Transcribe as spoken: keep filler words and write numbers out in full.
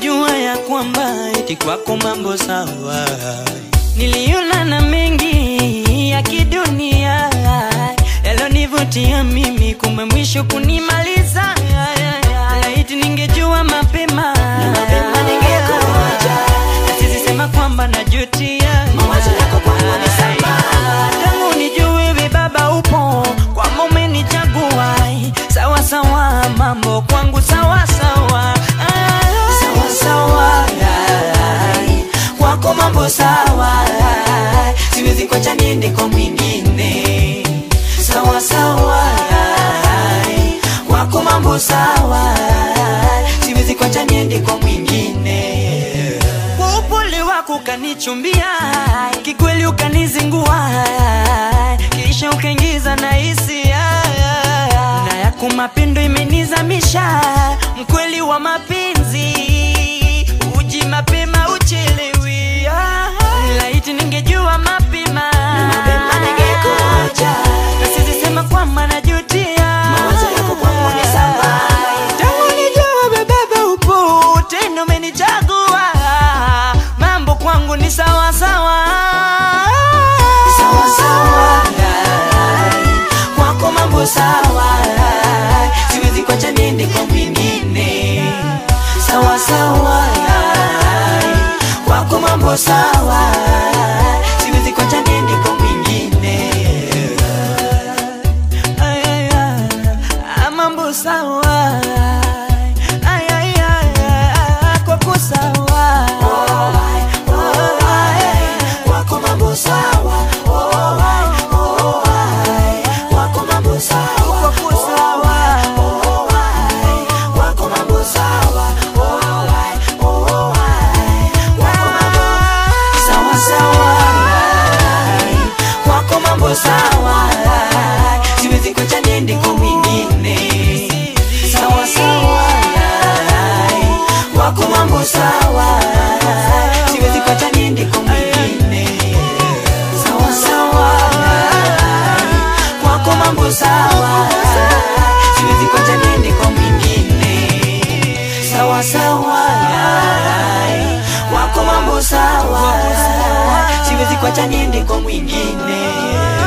Sikujua ya kwamba eti kwako mambo sawa. Niliona na mengi ya kidunia yalonivutia mimi, kumbe mwisho kunimaliza. Laiti ningejua mapema, mapema ningekuacha. Sisema kwamba najutia, mawazo yako kwangu ni sama. Tangu nijue wewe baba upo, kwa mume nichagua. Sawa sawa, mambo kwangu sawa sawa. Sawa sawa, kwako mambo sawa. Siwezi kuacha niende kwa mwingine. Sawa sawa, kwako mambo sawa. Siwezi kuacha niende kwa mwingine. Kwa upole wako ukanichumbia, kikweli ukanizingua, kisha ukaingiza na hisia, na yako mapendo imenizamisha. Mkweli wa mapenzi uji mapema uchelewi. Laiti ningejua mapema, mapema ningekuacha. Na sisema kwamba najutia, mawazo yako kwangu ni sawa. Tangu nijue baba upo, tena umenichagua. Mambo kwangu ni sawa sawa. Sawa sawa, kwako mambo sawa. Siwezi kuacha niende kwa mwingine. Sawa sawa, kwako mambo sawa. Siwezi kuacha niende kwa mwingine. Ay ay ay, mambo sawa. Ay ay ay, kwako sawa. Kwako mambo sawa. Kwako mambo sawa. Kwako sawa. Kwako mambo sawa. Sawa sawa, kwako mambo sawa. Siwezi kuacha niende kwa mwingine. Sawa sawa, kwako mambo sawa. Siwezi kuacha niende kwa mwingine. Sawa sawa, kwako mambo sawa. Siwezi kuacha niende kwa mwingine. Sawa sawa, kwako mambo sawa. Siwezi kuacha niende kwa mwingine.